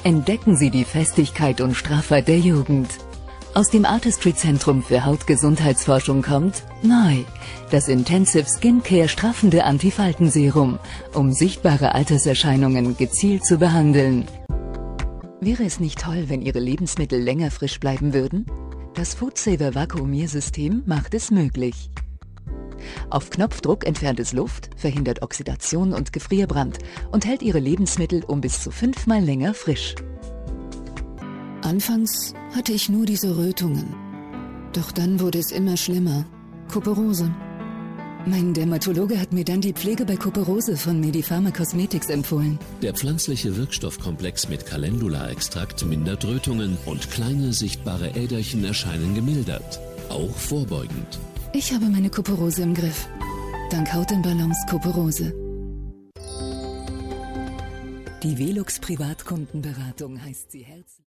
Entdecken Sie die Festigkeit und Straffheit der Jugend. Aus dem Artistry-Zentrum für Hautgesundheitsforschung kommt neu das Intensive Skincare straffende Antifaltenserum, um sichtbare Alterserscheinungen gezielt zu behandeln. Wäre es nicht toll, wenn Ihre Lebensmittel länger frisch bleiben würden? Das FoodSaver Vakuumiersystem macht es möglich. Auf Knopfdruck entfernt es Luft, verhindert Oxidation und Gefrierbrand und hält Ihre Lebensmittel um bis zu 5-mal länger frisch. Anfangs hatte ich nur diese Rötungen. Doch dann wurde es immer schlimmer. Kuperose. Mein Dermatologe hat mir dann die Pflege bei Kuperose von Medipharma Cosmetics empfohlen. Der pflanzliche Wirkstoffkomplex mit Calendula-Extrakt mindert Rötungen und kleine sichtbare Äderchen erscheinen gemildert. Auch vorbeugend. Ich habe meine Kuperose im Griff. Dank Haut in Balance Kuperose. Die Velux Privatkundenberatung heißt sie herzlich.